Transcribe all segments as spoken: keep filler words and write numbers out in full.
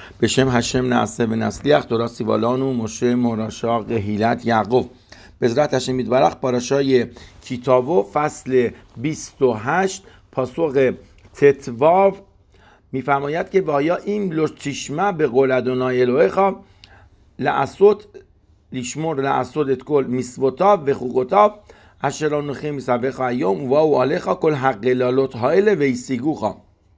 בשם هشم نعسه و نسلیخ تورا سیوالان و مشه مراشا قهیلت یعقوب. بذرت هشم یتبارک پاراشای کیتاوو فصل بیست و هشت پاسوق تتواو میفرماید که وایا این لشتیشمه به قول ادونای الوهیخا لعصوت لیشمور لعصوت اتکل میسوتا و خوگوتا اشرانوخی میسوخا ایوم و او آلیخا کل حق لالوت هایل ویسیگوخا.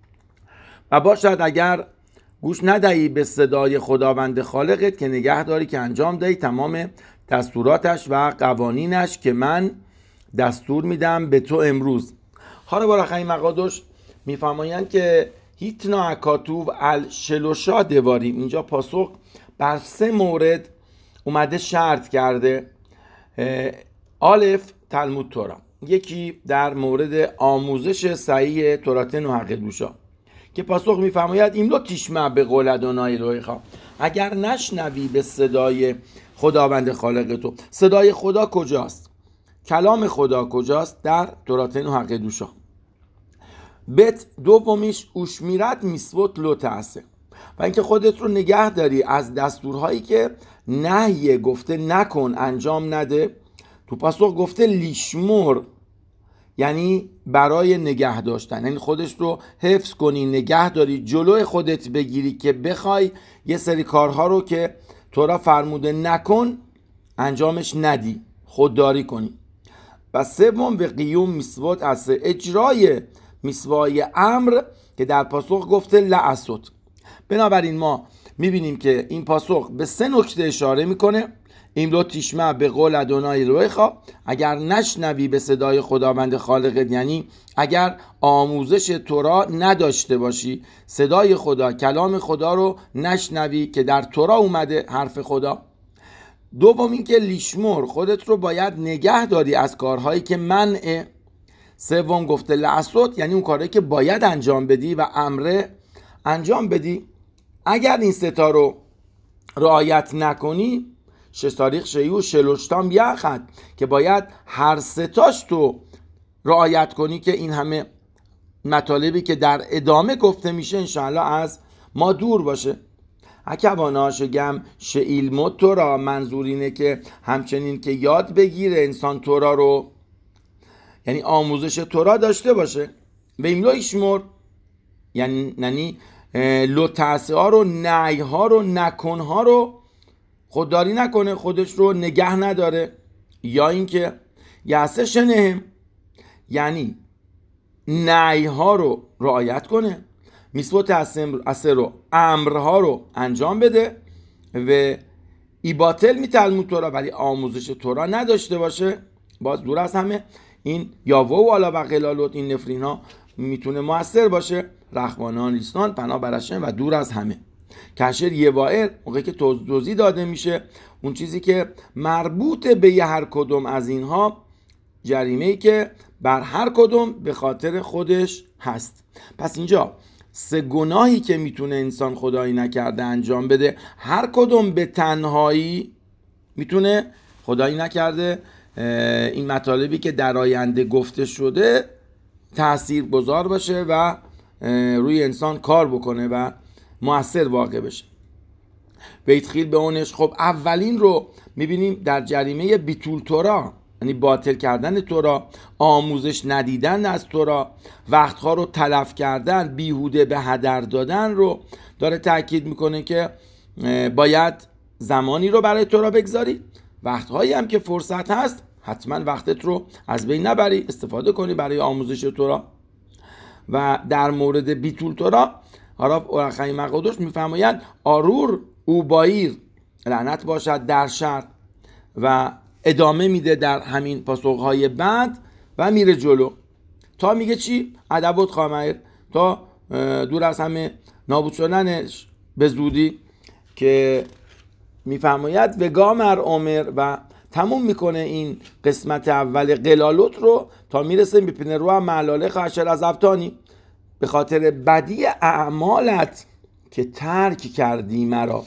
و باشد اگر گوش ندهی به صدای خداوند خالقت که نگه داری که انجام دهی تمام دستوراتش و قوانینش که من دستور میدم به تو امروز. حالا بالاخره مقادش میفرمایند که هیتنا اکاتوب الشلوشا دواریم، اینجا پاسخ بر سه مورد اومده شرط کرده. الف تلمود تورا، یکی در مورد آموزش صحیح توراتن و حق دوشا که پاسخ میفرماید این لو تیشمه به قول ادونای الوهیخا، اگر نشنوی به صدای خداوند خالق تو. صدای خدا کجاست؟ کلام خدا کجاست؟ در توراتن و حق دوشا. بت دومیش اوشمیرت میسوت لو تاسه، و اینکه خودت رو نگه داری از دستورهایی که نهی گفته نکن انجام نده. تو پاسخ گفته لیشمور، یعنی برای نگه داشتن، یعنی خودش رو حفظ کنی، نگه داری، جلوی خودت بگیری که بخوای یه سری کارها رو که تو را فرموده نکن انجامش ندی، خودداری کنی. و سوم و قیوم میسوات از اجرای میسوای امر که در پاسخ گفته لعصوت. بنابراین ما میبینیم که این پاسخ به سه نکته اشاره میکنه. این لو تیشمه به قول ادونای الوهیخا، اگر نشنوی به صدای خداوند خالقت، یعنی اگر آموزش تورا نداشته باشی، صدای خدا، کلام خدا رو نشنوی که در تورا اومده حرف خدا. دوم این که لیشمور، خودت رو باید نگه داری از کارهایی که منعه. سوم گفته لعصوت، یعنی اون کارهایی که باید انجام بدی و امره انجام بدی. اگر این سه تا رو رعایت نکنی، شش تاریخ شیو شلوشتام یخد، که باید هر ستاش تو رعایت کنی که این همه مطالبی که در ادامه گفته میشه انشاءالله از ما دور باشه. اکوانا شگم شعیلمو تورا، منظور اینه که همچنین که یاد بگیره انسان تورا رو، یعنی آموزش تورا داشته باشه. و ایملو ایشمور، یعنی ننی لو تاسه ها رو، نهی ها رو، نکن ها رو خودداری نکنه، خودش رو نگه نداره. یا اینکه یعصه شنهم، یعنی نهی ها رو رعایت کنه، میسوت اسه رو، امرها رو انجام بده. و ای باطل می تلمود تورا، ولی آموزش تورا نداشته باشه، باز دور از همه این یاوه و علا و قلالوت، این نفرین ها میتونه موثر باشه. رخوانان لیستان پناه برشن و دور از همه. کشر یه وایر، موقعی که توضیح داده میشه اون چیزی که مربوط به یه هر کدوم از اینها، جریمه‌ای که بر هر کدوم به خاطر خودش هست. پس اینجا سه گناهی که میتونه انسان خدایی نکرده انجام بده، هر کدوم به تنهایی میتونه خدایی نکرده این مطالبی که در آینده گفته شده تأثیر گذار باشه و روی انسان کار بکنه و مؤثر واقع بشه. بیتخیل به اونش. خب اولین رو میبینیم در جریمه بیتول تورا، یعنی باطل کردن تورا، آموزش ندیدن از تورا، وقتها رو تلف کردن، بیهوده به هدر دادن رو داره تاکید میکنه که باید زمانی رو برای تورا بگذاری، وقتهایی هم که فرصت هست حتما وقتت رو از بین نبری، استفاده کنی برای آموزش تورا. و در مورد بیتول تورا حالا اورخای مقادش میفرمایند آرور او بایر، لعنت باشد در شر. و ادامه میده در همین پاسخهای بعد و میره جلو تا میگه چی؟ ادبوت خامیر، تا دور از همه نابود شدنش به زودی، که میفرماید وگامر عمر، و تموم میکنه این قسمت اول قلالوت رو تا میرسه میپینه رو هم معلاله خشر از افتانی، به خاطر بدی اعمالت که ترک کردی مرا.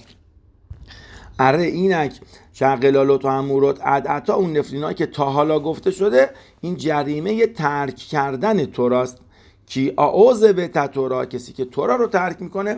اره اینک شقلالوت و امورات عدعتا، اون نفرینایی که تا حالا گفته شده، این جریمه ترک کردن توراست. کی اعوذ به تورا، کسی که تورا رو ترک میکنه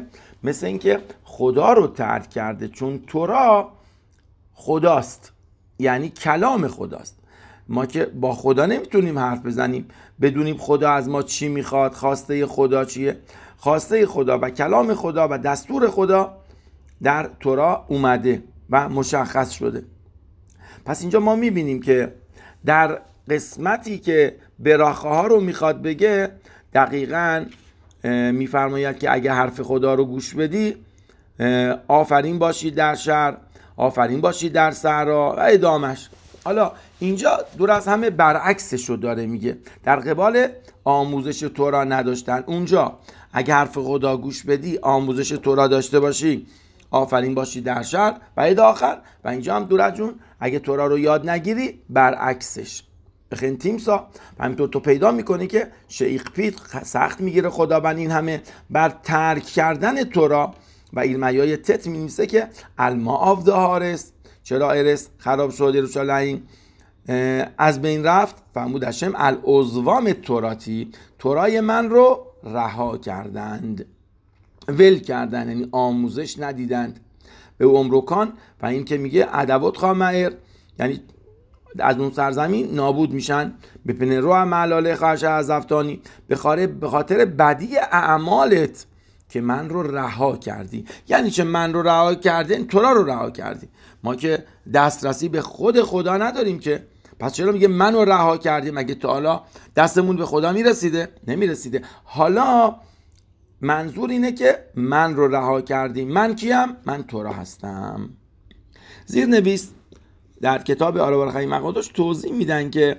مثل اینکه خدا رو ترک کرده، چون تورا خداست، یعنی کلام خداست. ما که با خدا نمیتونیم حرف بزنیم بدونیم خدا از ما چی میخواد، خواسته خدا چیه. خواسته خدا و کلام خدا و دستور خدا در تورا اومده و مشخص شده. پس اینجا ما میبینیم که در قسمتی که براخه ها رو میخواد بگه دقیقاً میفرماید که اگه حرف خدا رو گوش بدی آفرین باشید در شهر، آفرین باشید در صحرا و ادامش. حالا اینجا دور از همه برعکسش رو داره میگه. در قبال آموزش تورا نداشتن، اونجا اگه حرف خدا گوش بدی آموزش تورا داشته باشی آفرین باشی در شهر و الی آخر. و اینجا هم دور از جون اگه تورا رو یاد نگیری برعکسش. بخین تیمسا و همینطور تو پیدا میکنی که شیخ پیت سخت میگیره خداوند این همه بر ترک کردن تورا و ایرمیای تت می‌نویسه که الما آف دهارس، چرا ارس خراب شد یروشلایم از بین رفت، فرمود هشم العضوام توراتی، تورای من رو رها کردند، ول کردند، یعنی آموزش ندیدند به امروکان. و این که میگه ادوات خامر، یعنی از اون سرزمین نابود میشن. به پنرو هم علاله خرش از افتانی، به خاطر بدی اعمالت که من رو رها کردی. یعنی چه من رو رها کردی؟ این تورا رو رها کردی. ما که دسترسی به خود خدا نداریم که، پس چرا میگه من رو رها کردی؟ مگه تا حالا دستمون به خدا میرسیده؟ نمیرسیده. حالا منظور اینه که من رو رها کردی. من کیم؟ من تورا هستم. زیر نویس در کتاب آرا برخی مقادش توضیح میدن که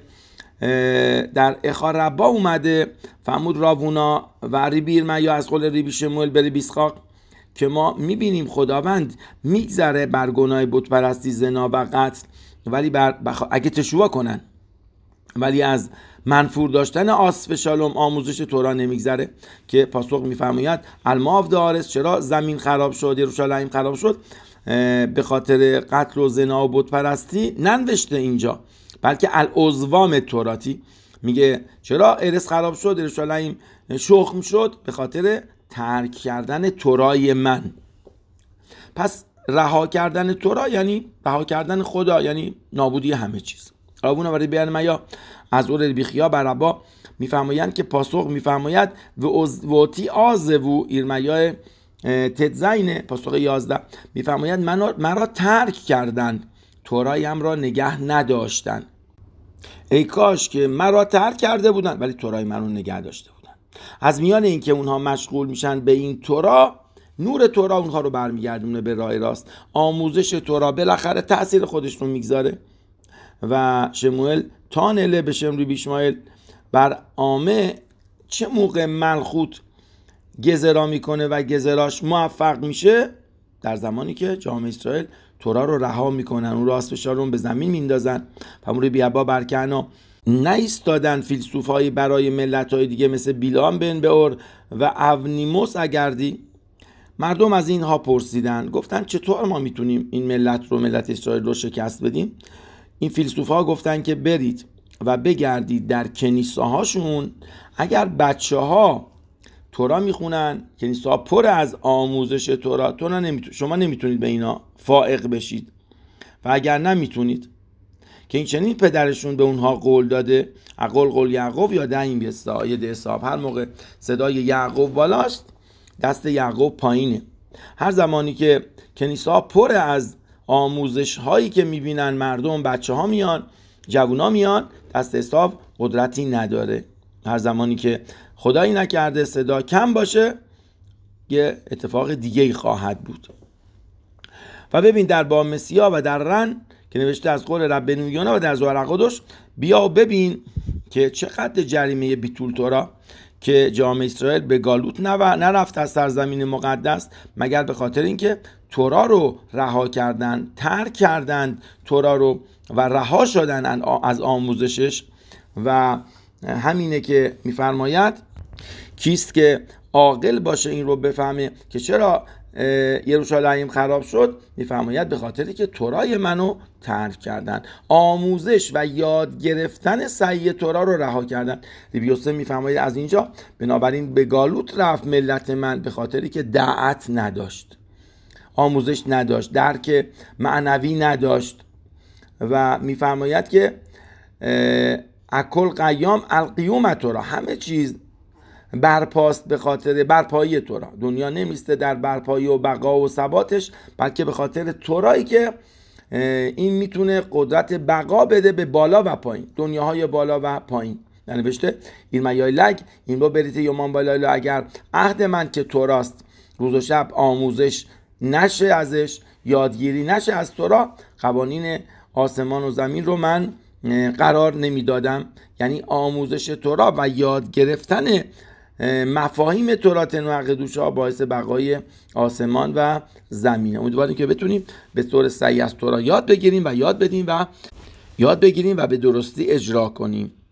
در اخار ربا اومده فرمود راوونا و ریبی ایرمیا از قول ریبی شموئیل به ریبی اسحاق که ما میبینیم خداوند میگذره بر گناه بت پرستی، زنا و قتل، ولی بر بخ... اگه تشویق کنن، ولی از منفور داشتن آصف شالوم آموزش تورا نمیگذره. که پاسخ میفرماید الماف دارس، چرا زمین خراب شد، یروشلایم خراب شد؟ به خاطر قتل و زنا و بت پرستی ننوشته اینجا، بلکه العضوام توراتی. میگه چرا ارس خراب شد، یروشلایم شخم شد؟ به خاطر ترک کردن تورای من. پس رها کردن تورا یعنی رها کردن خدا، یعنی نابودی همه چیز. راوون و ریبی ایرمیا از اول بیخیا برابا میفرمایند که پاسخ میفرماید و اوتی آزوو ایرمیا تدزینه پاسخ یازده میفرماید من, من را ترک کردند، تورایم را نگه نداشتند. ای کاش که من را ترک کرده بودند ولی تورای من رو نگه داشته بودند. از میان این که اونها مشغول میشن به این تورا، نور تورا اونها رو برمیگردونه به راه راست. آموزش تورا بالاخره تأثیر خودش رو میگذاره. و شموئل تانله به شمری بیشمایل بر عامه چه موقع ملخوت گزرا میکنه و گزراش موفق میشه؟ در زمانی که جامعه اسرائیل تورا رو رها میکنن، اون راست فشارون به زمین میندازن. پموری بیابا برکنا نایستادن فیلسوفایی برای ملت‌های دیگه مثل بیلام بن بئور و اونیموس اگردی. مردم از اینها پرسیدن، گفتن چطور ما میتونیم این ملت رو، ملت اسرائیل رو شکست بدیم؟ این فیلسوفا گفتن که برید و بگردید در کنیسه‌هاشون، اگر بچه‌ها تورا میخونن، کنیسه‌ها پر از آموزش تورا، تورا نمیتون... شما نمیتونید به اینا فائق بشید. و اگر نمیتونید که این چنین پدرشون به اونها قول داده، اقول قول یعقوب یا دهیم بیستا یه حساب، هر موقع صدای یعقوب بالاست دست یعقوب پایینه. هر زمانی که کنیسه‌ها پر از آموزش هایی که میبینن مردم، بچه ها میان، جوونا میان، دست حساب قدرتی نداره. هر زمانی که خدایی نکرده صدا کم باشه یه اتفاق دیگه ای خواهد بود. و ببین در با مسیا و در رن که نوشته از قول ربنو یونا و در زوار قدش، بیا و ببین که چقدر جریمه بیتول تورا که جامعه اسرائیل به گالوت نرفت از سرزمین مقدس مگر به خاطر اینکه تورا رو رها کردن، ترک کردن تورا رو و رها شدن از آموزشش. و همینه که میفرماید کیست که عاقل باشه این رو بفهمه که چرا یروشالیم خراب شد؟ میفرماید به خاطری که تورای منو ترک کردن، آموزش و یاد گرفتن صحیح تورا رو رها کردن. ربی یوسف میفرماید از اینجا بنابراین به گالوت رفت ملت من به خاطری که دعت نداشت، آموزش نداشت، درک معنوی نداشت. و میفرماید که اکل قیام القیوم تورا، همه چیز برپاست به خاطر برپایی تورا. دنیا نمیسته در برپایی و بقا و ثباتش، بلکه به خاطر تورایی که این میتونه قدرت بقا بده به بالا و پایین، دنیاهای بالا و پایین. نوشته ایرمایای لگ این رو بریت یومان بالایلو، اگر عهد من که توراست روز و شب آموزش نشه ازش، یادگیری نشه از تورا، قوانین آسمان و زمین رو من قرار نمیدادم. یعنی آموزش تورا و یاد گرفتن مفاهیم تورا تنوع قدوشا باعث بقای آسمان و زمین. امیدواریم که بتونیم به طور صحیح از تورا یاد بگیریم و یاد بدیم و یاد بگیریم و به درستی اجرا کنیم.